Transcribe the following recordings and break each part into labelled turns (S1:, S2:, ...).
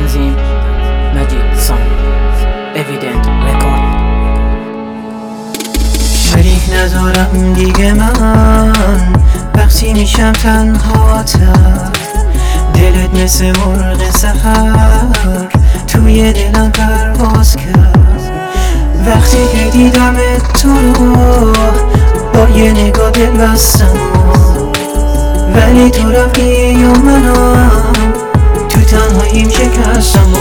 S1: تنظیم مجید سام اویدنت رکورد. شریک ندارم دیگه من، وقتی میشم تنهاتر، دلت مثل مرغ سحر توی دلم پرواز کرد. وقتی که دیدمت تو رو با یه نگاه دل بستم، ولی تو رفتی و منم تو تنهاییم شکستم.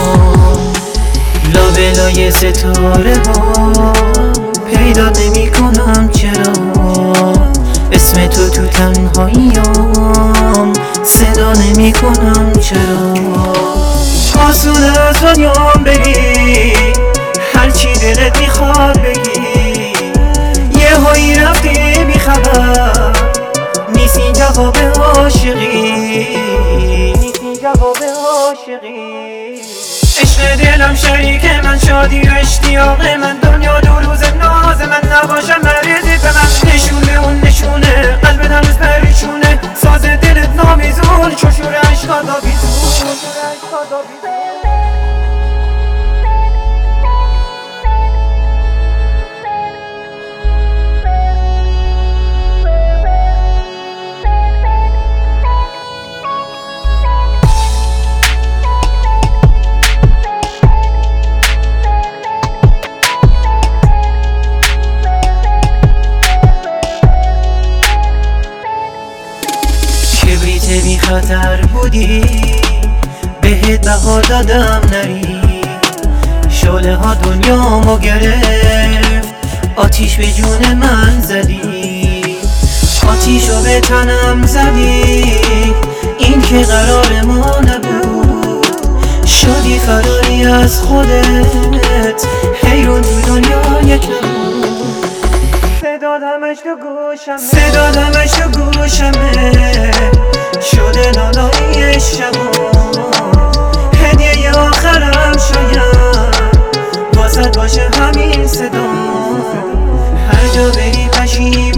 S1: لابلای ستاره ها پیدا نمی کنم چرا، اسم تو تنهاییم صدا نمی کنم چرا. آسون از دنیام بگی هرچی دلت میخواد بگی، یه هایی رفتی بی خبر، نیستی جواب عاشقی، نیستی جواب عاشقی. عشق دلم شریک من، شادی و اشتیاق من، دنیا دو روز ناز من، نباشم مریضی به من. نشونه اون نشونه قلبت هنوز پریشونه، ساز دلت نامیزون ششور عشقا داویزون. کبریت بی خطر بودی، بهت بها دادم نری، شعله ها دنیامو گرفت، آتیش به جون من زدی، آتیشو به تنم زدی. این که قرار ما نبود، شدی فراری از خودت، حیرون تو دنیا یک نبود. صدا دمش تو گوشمه، شده لالایی شبا، هدیه آخرم شاید واسد باشه همین صدا. هر جا بری پشیمونی